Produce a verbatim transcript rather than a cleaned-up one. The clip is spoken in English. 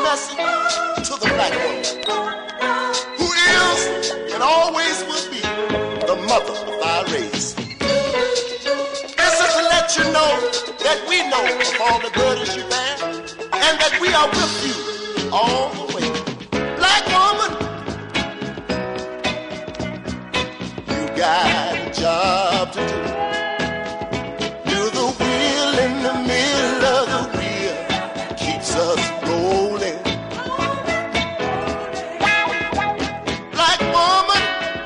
message to the black woman, who is and always will be the mother of our race. This is to let you know that we know of all the burdens you bear, and that we are with you all